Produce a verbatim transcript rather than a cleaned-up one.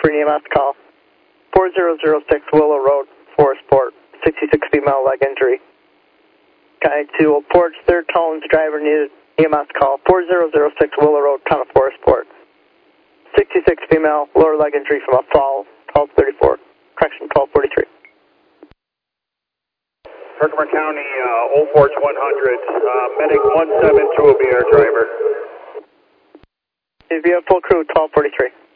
for an E M S call. four zero zero six Willow Road, Forestport, sixty-six female leg injury. Guy to Old Porch, third tones, driver needed E M S call. four zero zero six Willow Road, town of Forestport. sixty-six female, lower leg injury from a fall, twelve thirty-four, correction twelve forty-three. Herkimer County, uh, Old Porch one hundred, uh, medic one seven two will be our driver. If you have full crew, twelve forty-three.